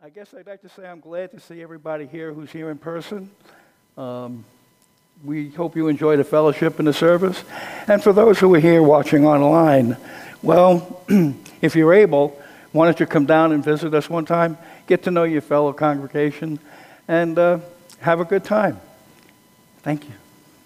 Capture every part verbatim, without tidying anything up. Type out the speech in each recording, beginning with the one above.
I guess I'd like to say I'm glad to see everybody here who's here in person. Um, we hope you enjoy the fellowship and the service. And for those who are here watching online, well, if you're able, why don't you come down and visit us one time, get to know your fellow congregation, and uh, have a good time. Thank you.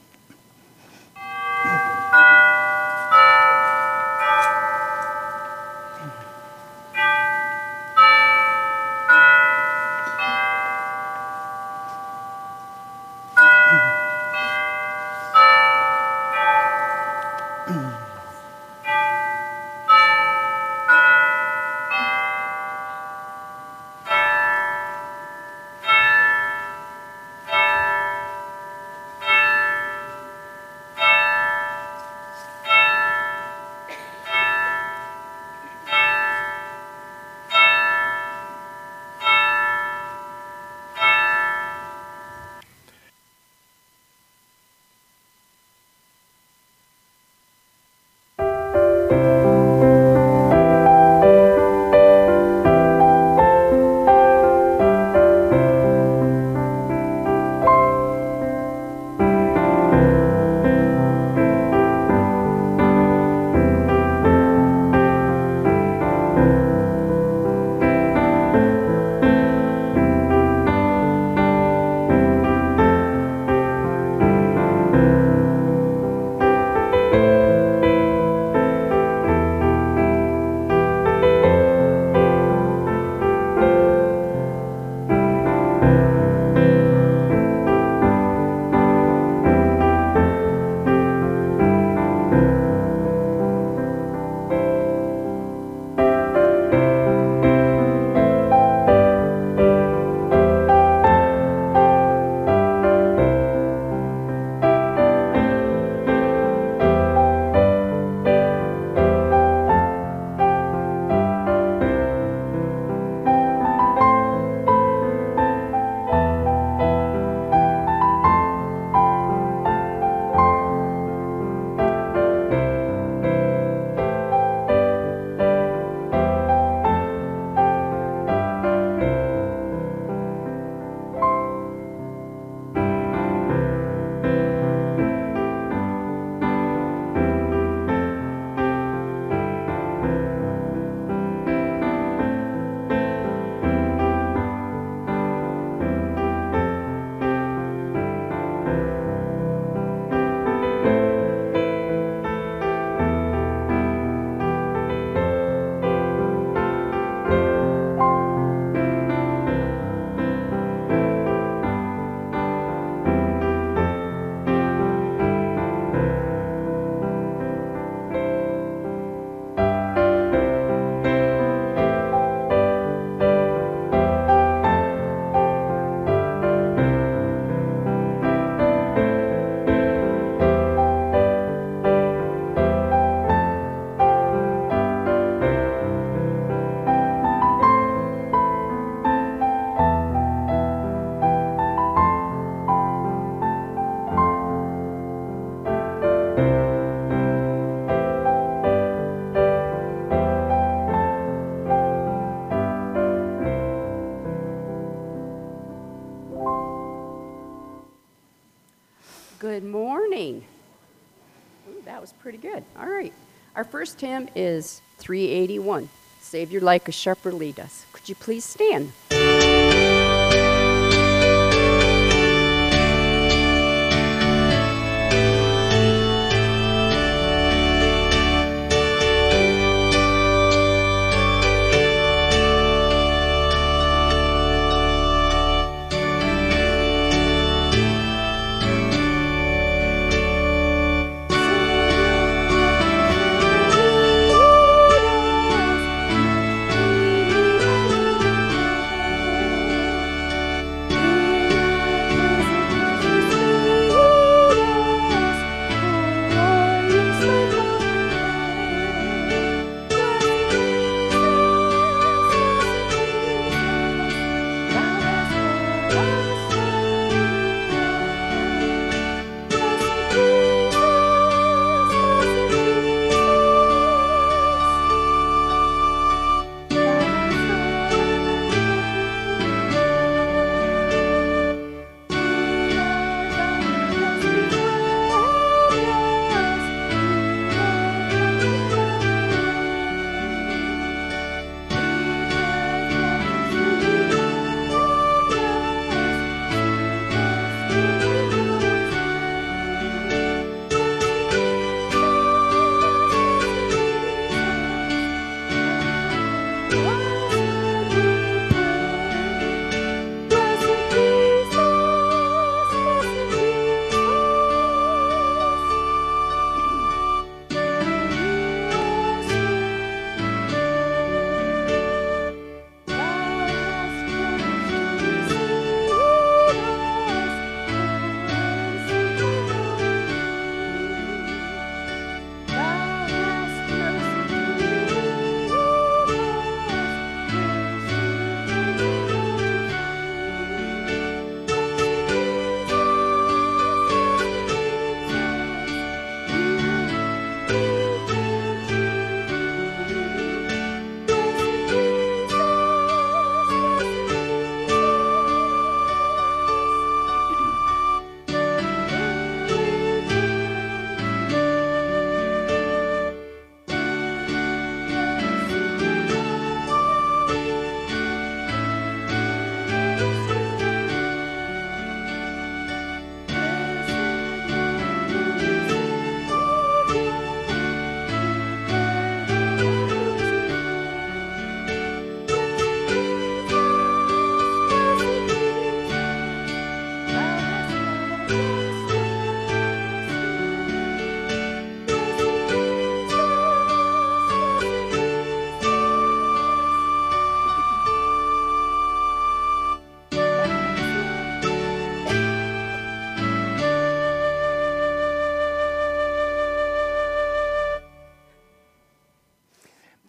Good morning. Ooh, that was pretty good. All right. Our first hymn is three eighty-one, Savior Like a Shepherd Lead Us. Could you please stand?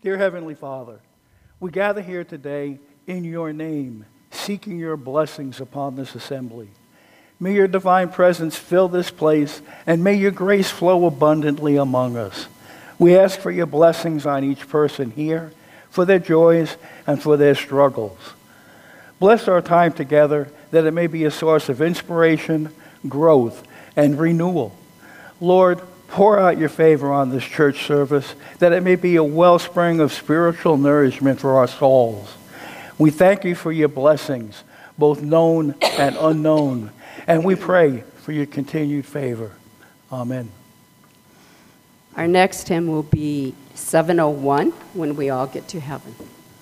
Dear Heavenly Father, we gather here today in your name, seeking your blessings upon this assembly. May your divine presence fill this place, and may your grace flow abundantly among us. We ask for your blessings on each person here, for their joys and for their struggles. Bless our time together, that it may be a source of inspiration, growth, and renewal. Lord, pour out your favor on this church service, that it may be a wellspring of spiritual nourishment for our souls. We thank you for your blessings, both known and unknown, and we pray for your continued favor. Amen. Our next hymn will be seven oh one, When We All Get to Heaven.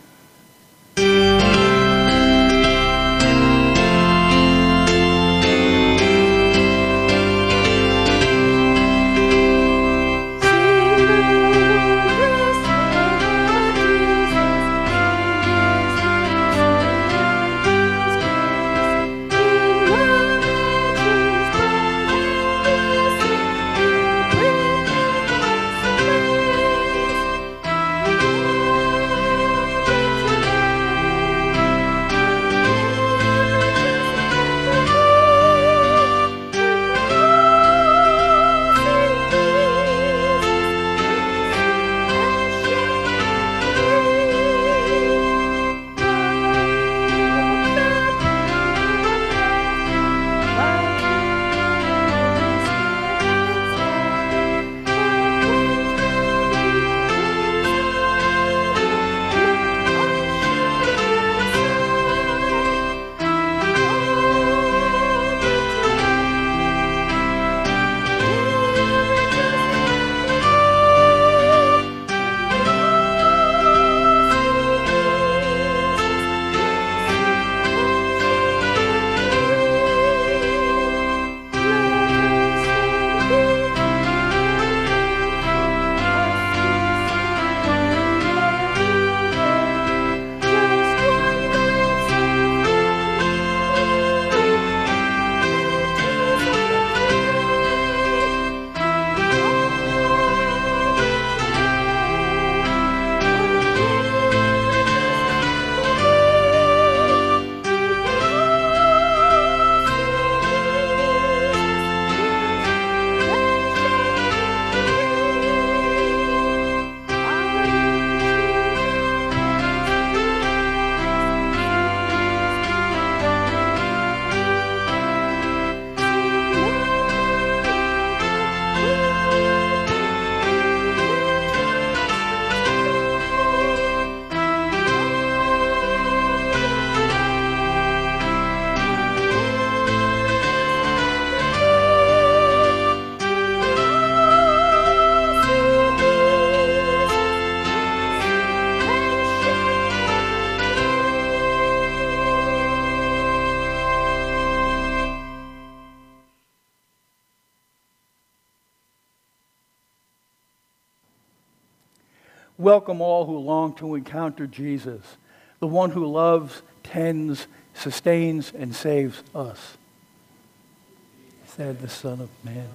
Welcome all who long to encounter Jesus, the one who loves, tends, sustains, and saves us. Said the Son of Man,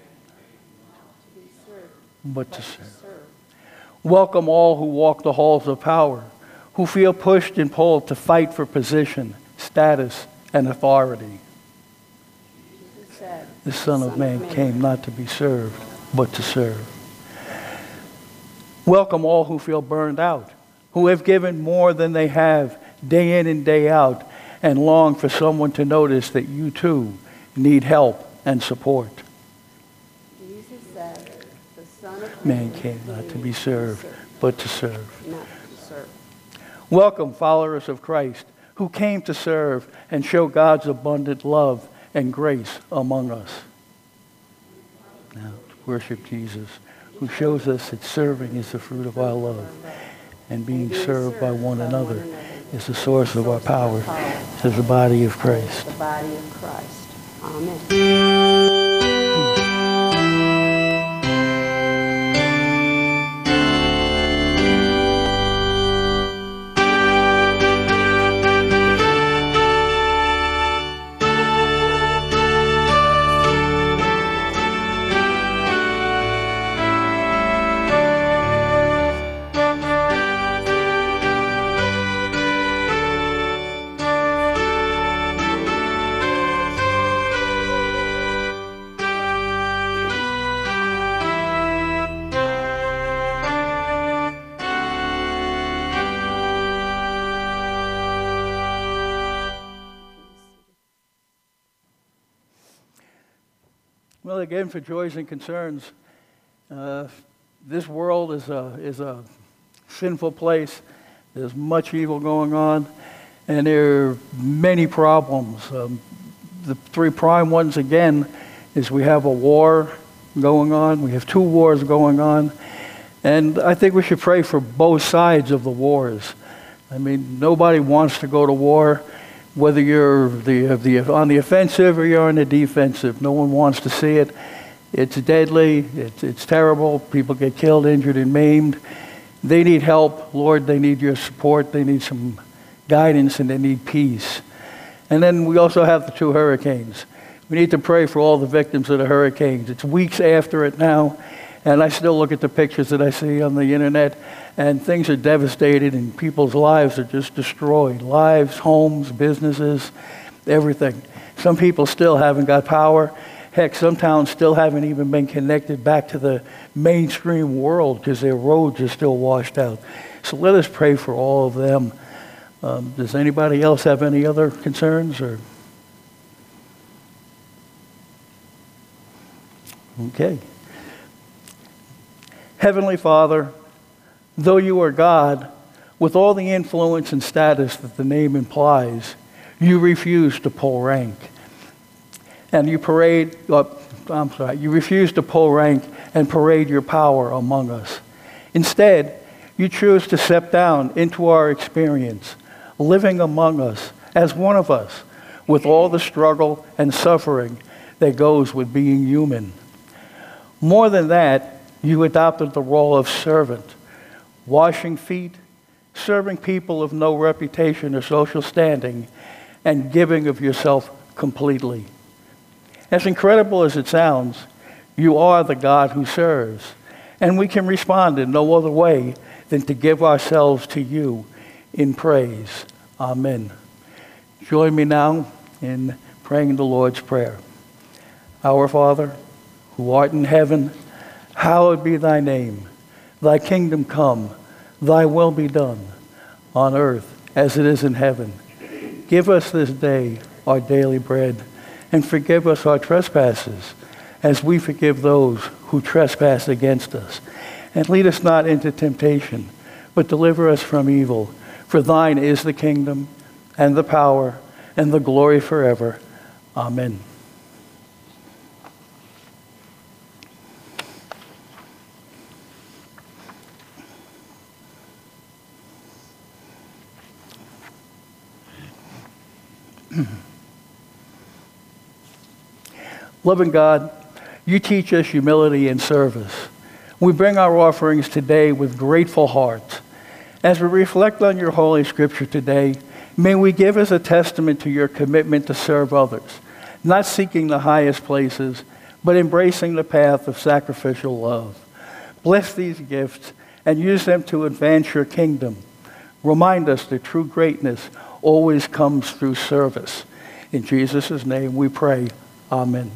but to serve. Welcome all who walk the halls of power, who feel pushed and pulled to fight for position, status, and authority. The Son of Man came not to be served, but to serve. Welcome all who feel burned out, who have given more than they have day in and day out, and long for someone to notice that you too need help and support. Jesus said, the Son of Man came not to be served, but to serve. Not to serve. Welcome, followers of Christ, who came to serve and show God's abundant love and grace among us. Now, to worship Jesus, who shows us that serving is the fruit of our love, and being served by one another is the source of our power as the body of Christ. The body of Christ. Amen. Thank you. Well, again, for joys and concerns, uh, this world is a, is a sinful place. There's much evil going on, and there are many problems. Um, the three prime ones, again, is we have a war going on. We have two wars going on. And I think we should pray for both sides of the wars. I mean, nobody wants to go to war, whether you're the, the, on the offensive or you're on the defensive. No one wants to see it. It's deadly. It's, it's terrible. People get killed, injured, and maimed. They need help. Lord, they need your support. They need some guidance, and they need peace. And then we also have the two hurricanes. We need to pray for all the victims of the hurricanes. It's weeks after it now, and I still look at the pictures that I see on the internet, and things are devastated, and people's lives are just destroyed. Lives, homes, businesses, everything. Some people still haven't got power. Heck, some towns still haven't even been connected back to the mainstream world because their roads are still washed out. So let us pray for all of them. Um, does anybody else have any other concerns? Or okay. Heavenly Father, though you are God, with all the influence and status that the name implies, you refuse to pull rank. And you parade, oh, I'm sorry, you refuse to pull rank and parade your power among us. Instead, you choose to step down into our experience, living among us as one of us, with all the struggle and suffering that goes with being human. More than that, you adopted the role of servant, washing feet, serving people of no reputation or social standing, and giving of yourself completely. As incredible as it sounds, you are the God who serves, and we can respond in no other way than to give ourselves to you in praise. Amen. Join me now in praying the Lord's Prayer. Our Father, who art in heaven, hallowed be thy name. Thy kingdom come, thy will be done, on earth as it is in heaven. Give us this day our daily bread, and forgive us our trespasses, as we forgive those who trespass against us. And lead us not into temptation, but deliver us from evil. For thine is the kingdom, and the power, and the glory forever. Amen. Loving God, you teach us humility and service. We bring our offerings today with grateful hearts. As we reflect on your Holy Scripture today, may we give as a testament to your commitment to serve others, not seeking the highest places, but embracing the path of sacrificial love. Bless these gifts and use them to advance your kingdom. Remind us that true greatness always comes through service. In Jesus' name we pray. Amen.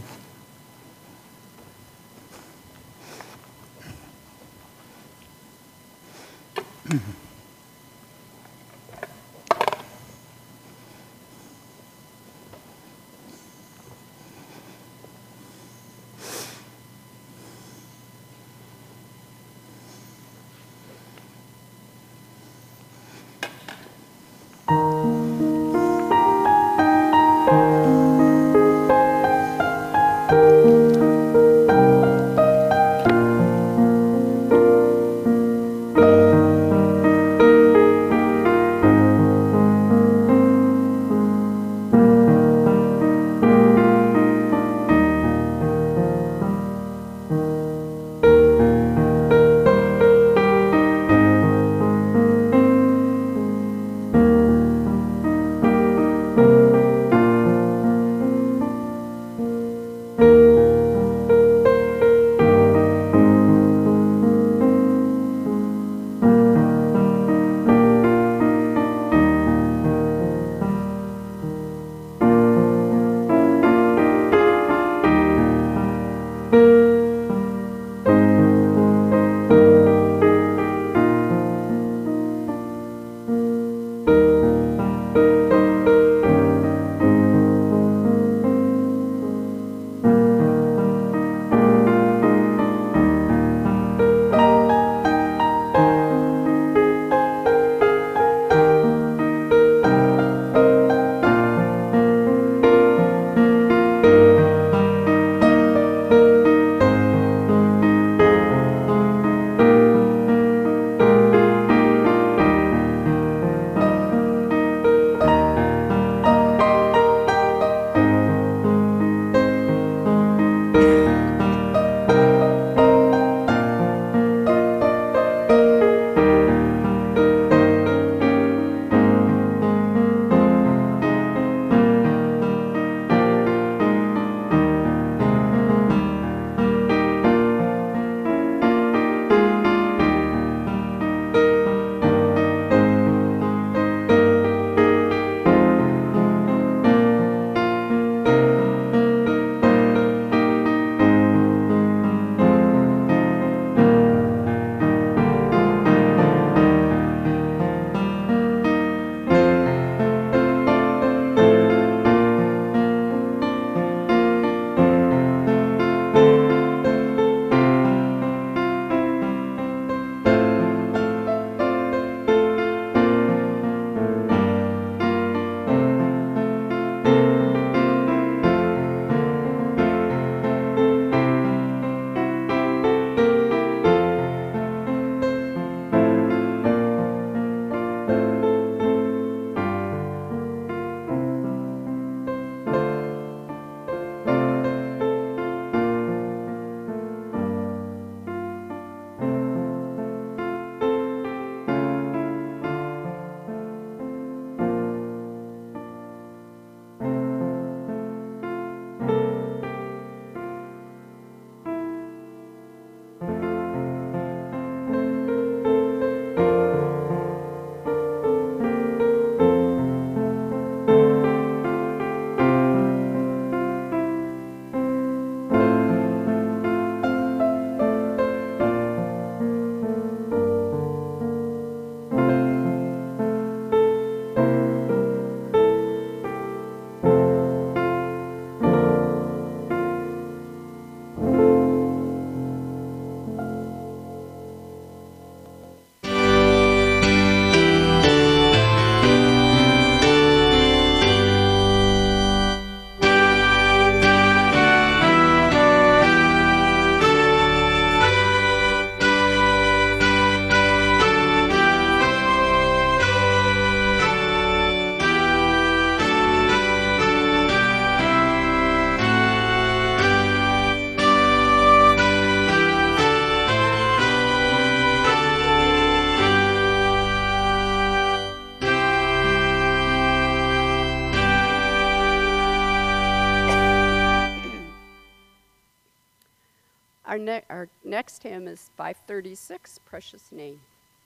Our, ne- our next hymn is five thirty-six, Precious Name.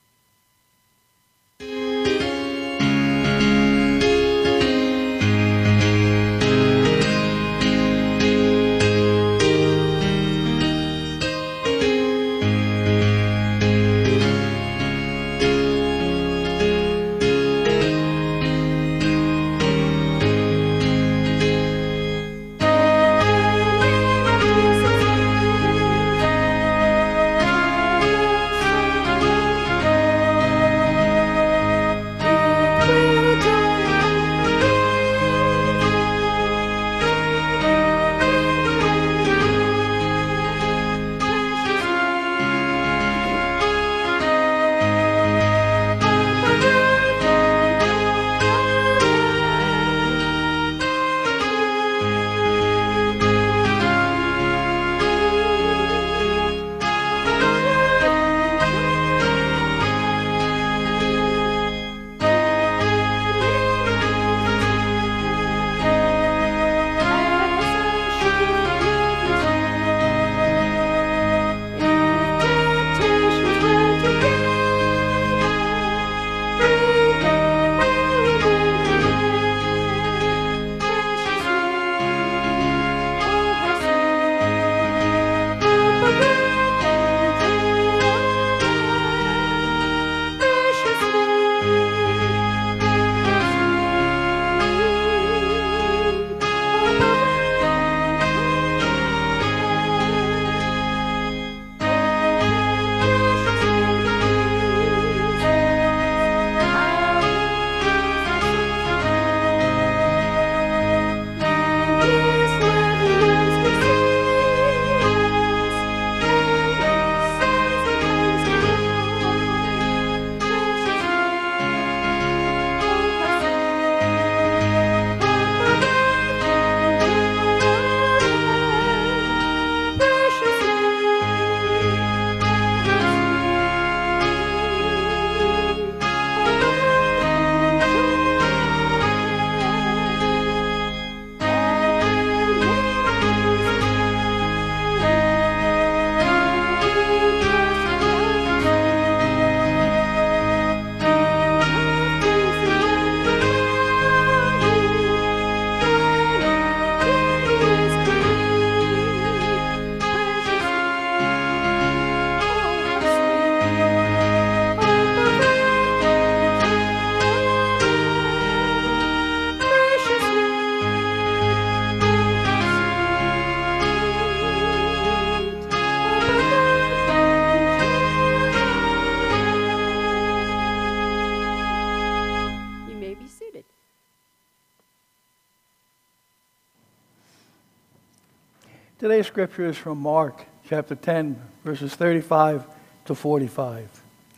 Today's scripture is from Mark chapter ten, verses thirty-five to forty-five.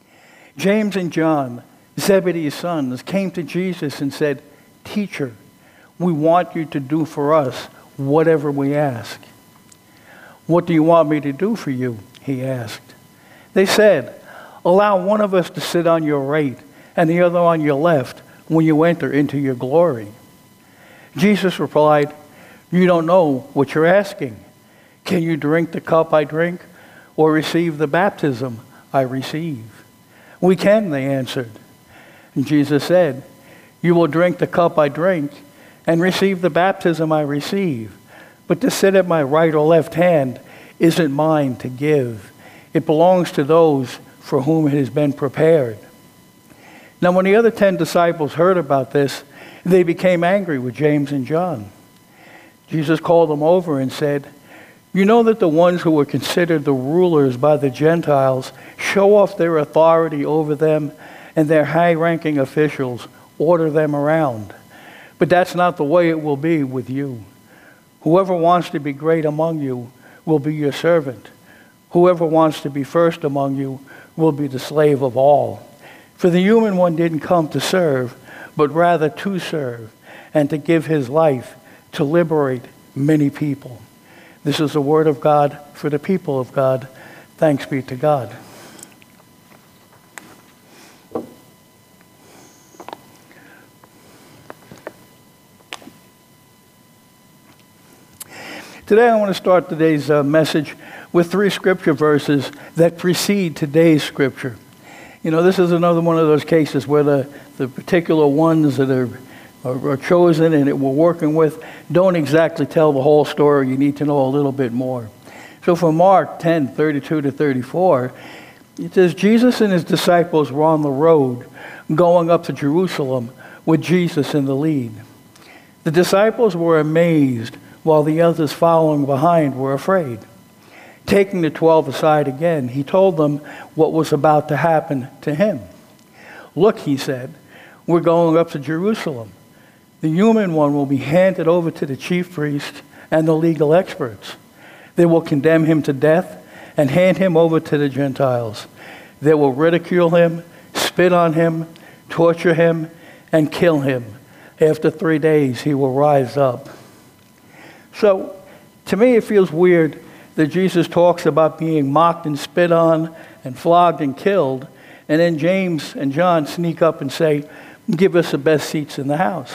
James and John, Zebedee's sons, came to Jesus and said, "Teacher, we want you to do for us whatever we ask." "What do you want me to do for you?" he asked. They said, "Allow one of us to sit on your right and the other on your left when you enter into your glory." Jesus replied, "You don't know what you're asking. Can you drink the cup I drink or receive the baptism I receive?" "We can," they answered. And Jesus said, "You will drink the cup I drink and receive the baptism I receive. But to sit at my right or left hand isn't mine to give. It belongs to those for whom it has been prepared." Now when the other ten disciples heard about this, they became angry with James and John. Jesus called them over and said, "You know that the ones who were considered the rulers by the Gentiles show off their authority over them, and their high-ranking officials order them around. But that's not the way it will be with you. Whoever wants to be great among you will be your servant. Whoever wants to be first among you will be the slave of all. For the human one didn't come to serve, but rather to serve, and to give his life to liberate many people." This is the word of God for the people of God. Thanks be to God. Today I want to start today's uh, message with three scripture verses that precede today's scripture. You know, this is another one of those cases where the, the particular ones that are, are, are chosen and that we're working with don't exactly tell the whole story. You need to know a little bit more. So for Mark ten, thirty-two to thirty-four, it says, Jesus and his disciples were on the road going up to Jerusalem with Jesus in the lead. The disciples were amazed, while the others following behind were afraid. Taking the twelve aside again, he told them what was about to happen to him. Look, he said, we're going up to Jerusalem. The human one will be handed over to the chief priests and the legal experts. They will condemn him to death and hand him over to the Gentiles. They will ridicule him, spit on him, torture him, and kill him. After three days, he will rise up. So, to me, it feels weird that Jesus talks about being mocked and spit on and flogged and killed, and then James and John sneak up and say, give us the best seats in the house.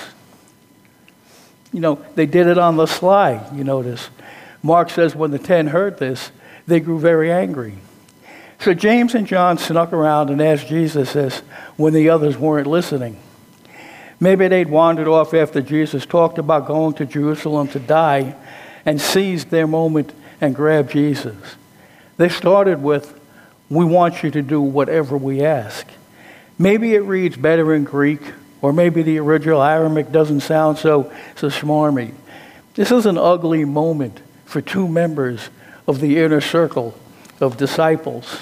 You know, they did it on the sly, you notice. Mark says when the ten heard this, they grew very angry. So James and John snuck around and asked Jesus this when the others weren't listening. Maybe they'd wandered off after Jesus talked about going to Jerusalem to die and seized their moment and grabbed Jesus. They started with, we want you to do whatever we ask. Maybe it reads better in Greek, or maybe the original Aramaic doesn't sound so, so smarmy. This is an ugly moment for two members of the inner circle of disciples.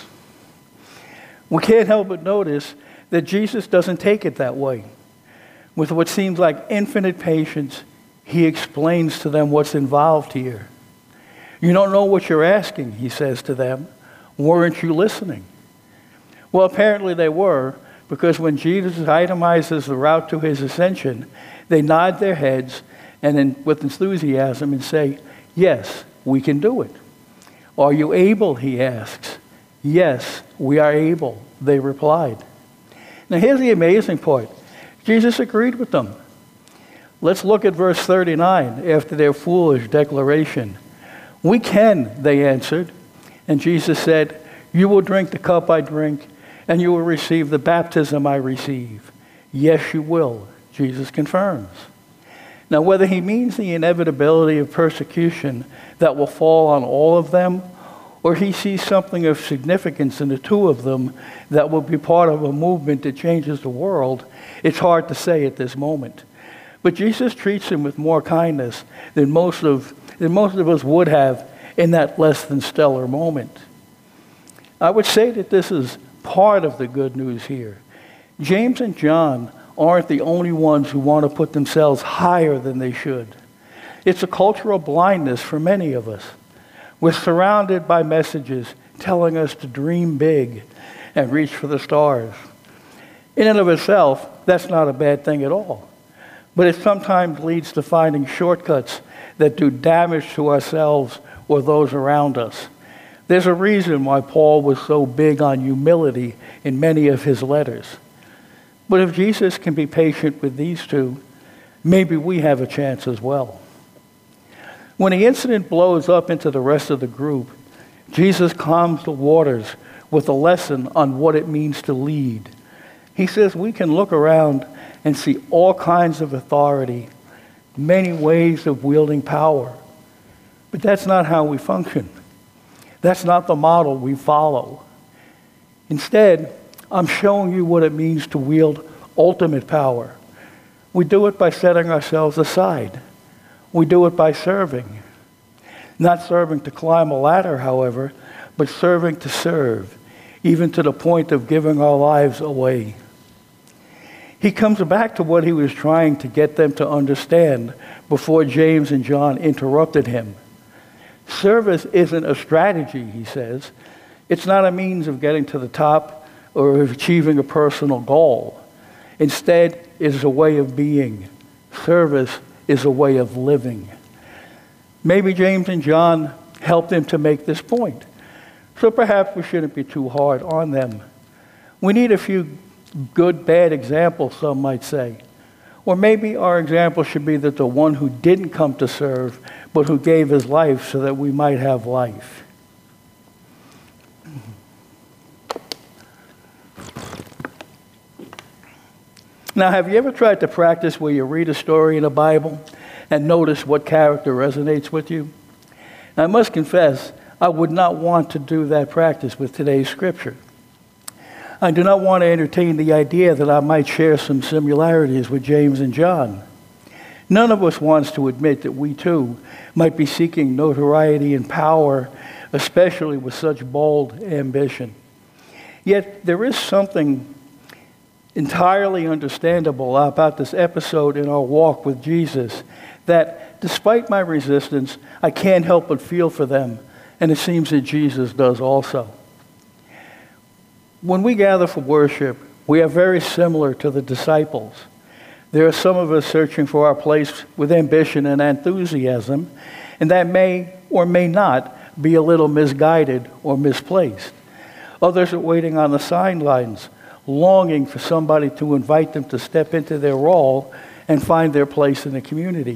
We can't help but notice that Jesus doesn't take it that way. With what seems like infinite patience, he explains to them what's involved here. You don't know what you're asking, he says to them. Weren't you listening? Well, apparently they were, because when Jesus itemizes the route to his ascension, they nod their heads and then with enthusiasm and say, yes, we can do it. Are you able, he asks. Yes, we are able, they replied. Now here's the amazing part. Jesus agreed with them. Let's look at verse thirty-nine after their foolish declaration. We can, they answered. And Jesus said, you will drink the cup I drink, and you will receive the baptism I receive. Yes, you will, Jesus confirms. Now, whether he means the inevitability of persecution that will fall on all of them, or he sees something of significance in the two of them that will be part of a movement that changes the world, it's hard to say at this moment. But Jesus treats him with more kindness than most of, than most of us would have in that less than stellar moment. I would say that this is part of the good news here. James and John aren't the only ones who want to put themselves higher than they should. It's a cultural blindness for many of us. We're surrounded by messages telling us to dream big and reach for the stars. In and of itself, that's not a bad thing at all. But it sometimes leads to finding shortcuts that do damage to ourselves or those around us. There's a reason why Paul was so big on humility in many of his letters. But if Jesus can be patient with these two, maybe we have a chance as well. When the incident blows up into the rest of the group, Jesus calms the waters with a lesson on what it means to lead. He says we can look around and see all kinds of authority, many ways of wielding power. But that's not how we function. That's not the model we follow. Instead, I'm showing you what it means to wield ultimate power. We do it by setting ourselves aside. We do it by serving. Not serving to climb a ladder, however, but serving to serve, even to the point of giving our lives away. He comes back to what he was trying to get them to understand before James and John interrupted him. Service isn't a strategy, he says. It's not a means of getting to the top or of achieving a personal goal. Instead, it is a way of being. Service is a way of living. Maybe James and John helped him to make this point. So perhaps we shouldn't be too hard on them. We need a few good, bad examples, some might say. Or maybe our example should be that the one who didn't come to serve, but who gave his life so that we might have life. Now, have you ever tried to practice where you read a story in the Bible and notice what character resonates with you? Now, I must confess, I would not want to do that practice with today's scripture. I do not want to entertain the idea that I might share some similarities with James and John. None of us wants to admit that we too might be seeking notoriety and power, especially with such bold ambition. Yet there is something entirely understandable about this episode in our walk with Jesus, that despite my resistance, I can't help but feel for them, and it seems that Jesus does also. When we gather for worship, we are very similar to the disciples. There are some of us searching for our place with ambition and enthusiasm, and that may or may not be a little misguided or misplaced. Others are waiting on the sidelines, longing for somebody to invite them to step into their role and find their place in the community.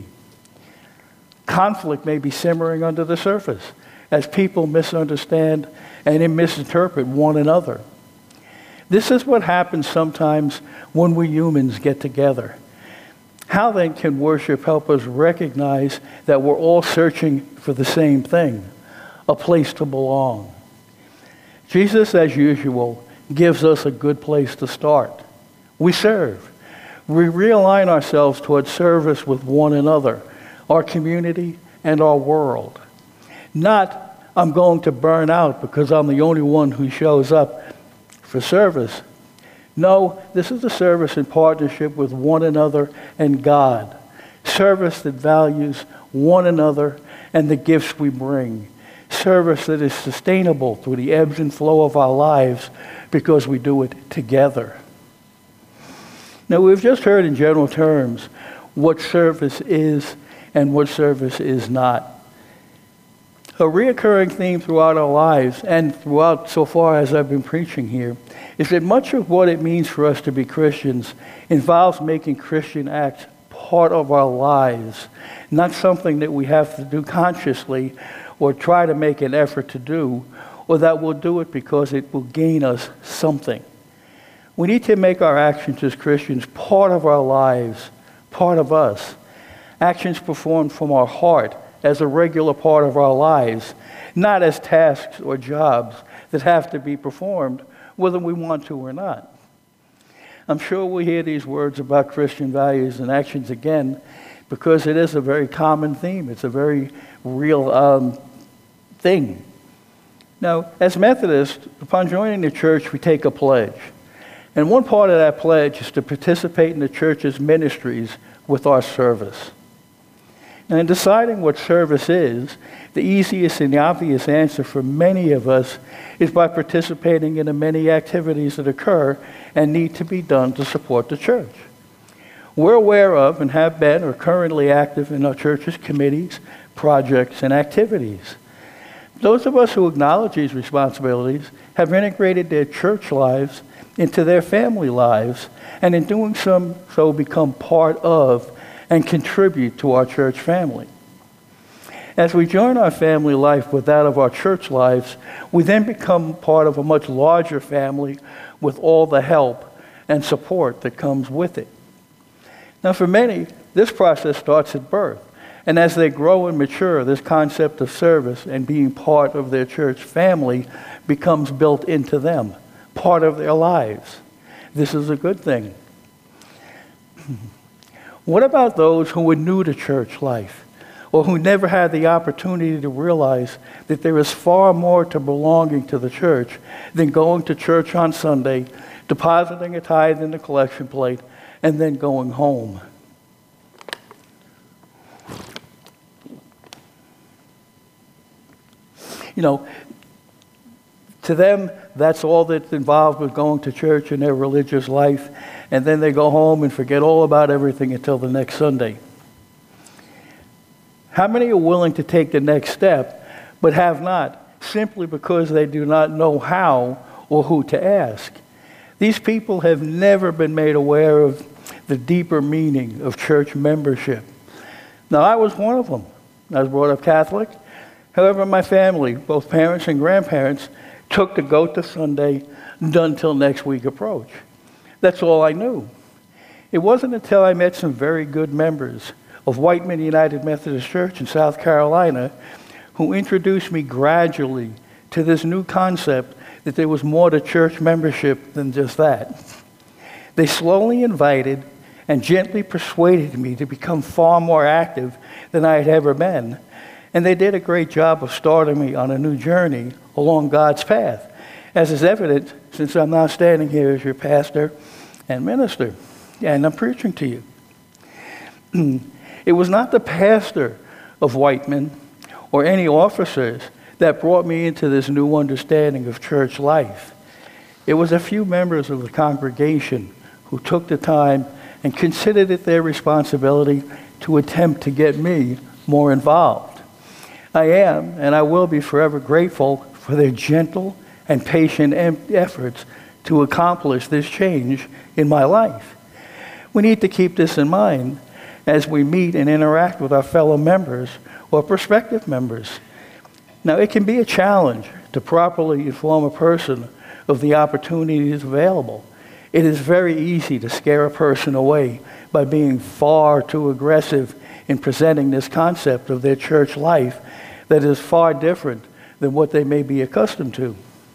Conflict may be simmering under the surface as people misunderstand and misinterpret one another. This is what happens sometimes when we humans get together. How then can worship help us recognize that we're all searching for the same thing, a place to belong? Jesus, as usual, gives us a good place to start. We serve. We realign ourselves towards service with one another, our community, and our world. Not, I'm going to burn out because I'm the only one who shows up for service. No, this is a service in partnership with one another and God. Service that values one another and the gifts we bring. Service that is sustainable through the ebbs and flow of our lives because we do it together. Now, we've just heard in general terms what service is and what service is not. A reoccurring theme throughout our lives and throughout so far as I've been preaching here is that much of what it means for us to be Christians involves making Christian acts part of our lives, not something that we have to do consciously or try to make an effort to do, or that we'll do it because it will gain us something. We need to make our actions as Christians part of our lives, part of us. Actions performed from our heart as a regular part of our lives, not as tasks or jobs that have to be performed, whether we want to or not. I'm sure we hear these words about Christian values and actions again because it is a very common theme. It's a very real um, thing. Now, as Methodists, upon joining the church, we take a pledge. And one part of that pledge is to participate in the church's ministries with our service. And in deciding what service is, the easiest and the obvious answer for many of us is by participating in the many activities that occur and need to be done to support the church. We're aware of and have been or currently active in our church's committees, projects, and activities. Those of us who acknowledge these responsibilities have integrated their church lives into their family lives, and in doing so, so become part of and contribute to our church family. As we join our family life with that of our church lives, we then become part of a much larger family with all the help and support that comes with it. Now, for many, this process starts at birth. And as they grow and mature, this concept of service and being part of their church family becomes built into them, part of their lives. This is a good thing. What about those who were new to church life or who never had the opportunity to realize that there is far more to belonging to the church than going to church on Sunday, depositing a tithe in the collection plate, and then going home? You know, to them, that's all that's involved with going to church in their religious life, and then they go home and forget all about everything until the next Sunday. How many are willing to take the next step, but have not, simply because they do not know how or who to ask? These people have never been made aware of the deeper meaning of church membership. Now, I was one of them. I was brought up Catholic. However, my family, both parents and grandparents, took the goat to Sunday, done till next week approach. That's all I knew. It wasn't until I met some very good members of Whiteman United Methodist Church in South Carolina who introduced me gradually to this new concept that there was more to church membership than just that. They slowly invited and gently persuaded me to become far more active than I had ever been. And they did a great job of starting me on a new journey along God's path, as is evident since I'm now standing here as your pastor and minister, and I'm preaching to you. It was not the pastor of Whiteman or any officers that brought me into this new understanding of church life. It was a few members of the congregation who took the time and considered it their responsibility to attempt to get me more involved. I am, and I will be forever grateful for their gentle and patient efforts to accomplish this change in my life. We need to keep this in mind as we meet and interact with our fellow members or prospective members. Now, it can be a challenge to properly inform a person of the opportunities available. It is very easy to scare a person away by being far too aggressive in presenting this concept of their church life that is far different than what they may be accustomed to.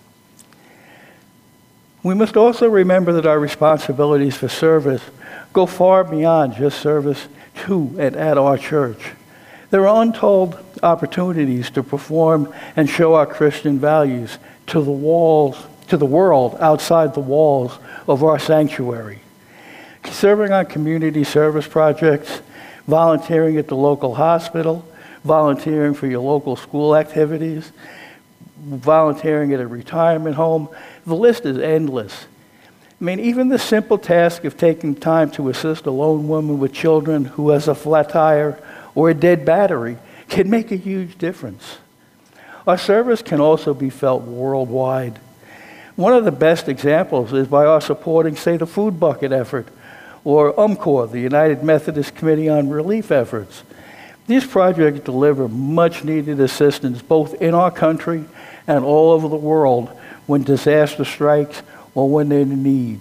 We must also remember that our responsibilities for service go far beyond just service to and at our church. There are untold opportunities to perform and show our Christian values to the walls, to the world outside the walls of our sanctuary. Serving on community service projects, volunteering at the local hospital, volunteering for your local school activities, volunteering at a retirement home. The list is endless. I mean, even the simple task of taking time to assist a lone woman with children who has a flat tire or a dead battery can make a huge difference. Our service can also be felt worldwide. One of the best examples is by our supporting, say, the Food Bucket effort, or UMCOR, the United Methodist Committee on Relief Efforts. These projects deliver much-needed assistance both in our country and all over the world when disaster strikes or when they're in need.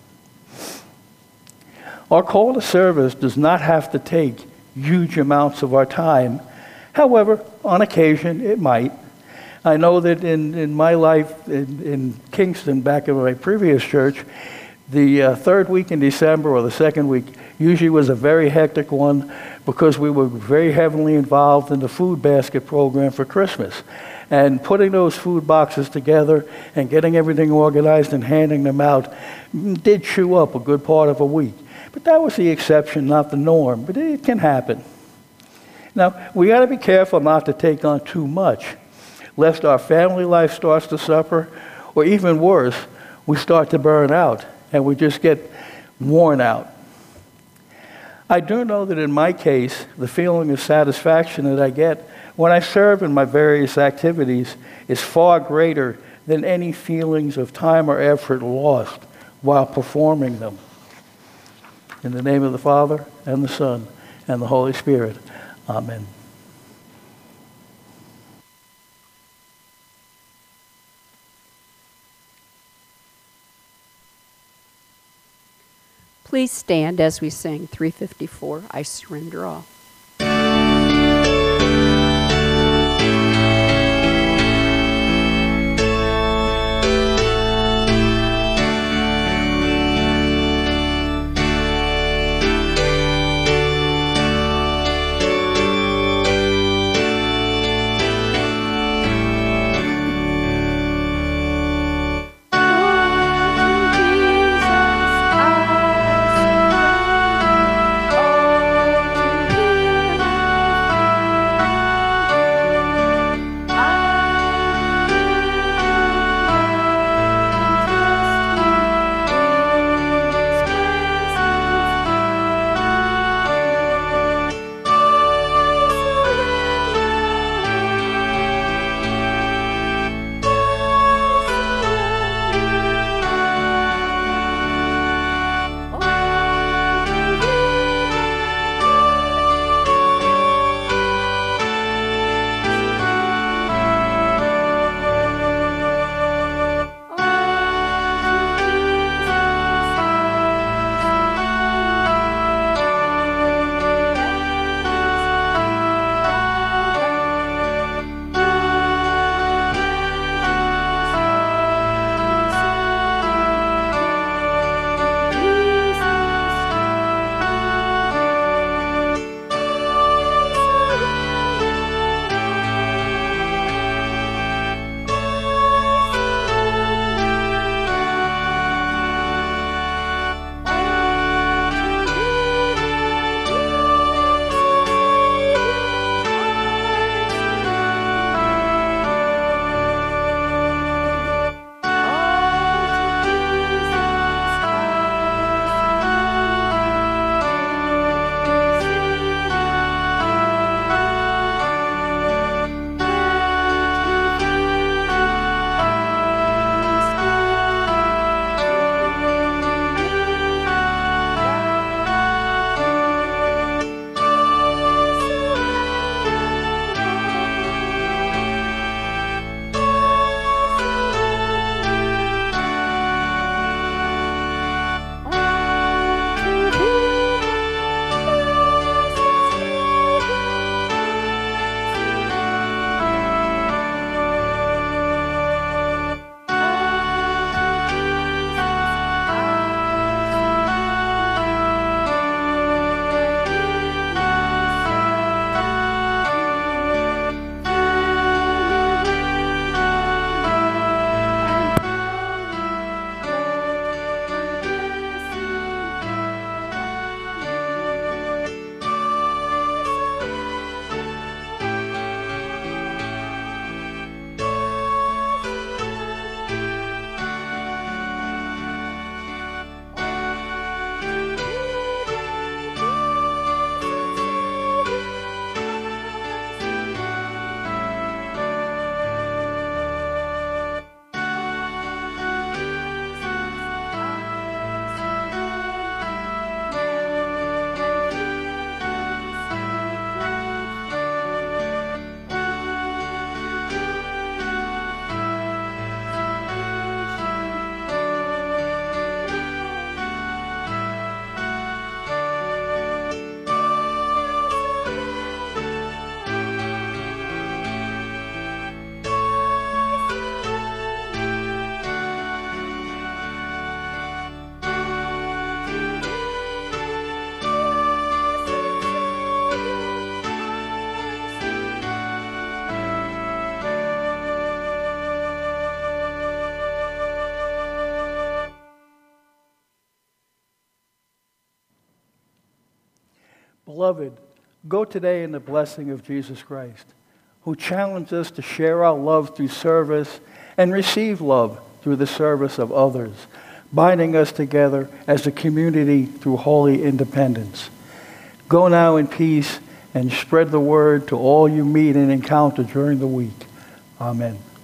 Our call to service does not have to take huge amounts of our time. However, on occasion, it might. I know that in, in my life in, in Kingston, back in my previous church, the uh, third week in December or the second week usually was a very hectic one because we were very heavily involved in the food basket program for Christmas. And putting those food boxes together and getting everything organized and handing them out did chew up a good part of a week. But that was the exception, not the norm. But it can happen. Now, we got to be careful not to take on too much, lest our family life starts to suffer, or even worse, we start to burn out and we just get worn out. I do know that in my case, the feeling of satisfaction that I get when I serve in my various activities is far greater than any feelings of time or effort lost while performing them. In the name of the Father, and the Son, and the Holy Spirit. Amen. Please stand as we sing three fifty-four, I Surrender All. Jesus, I surrender all to Beloved, go today in the blessing of Jesus Christ, who challenged us to share our love through service and receive love through the service of others, binding us together as a community through holy independence. Go now in peace and spread the word to all you meet and encounter during the week. Amen.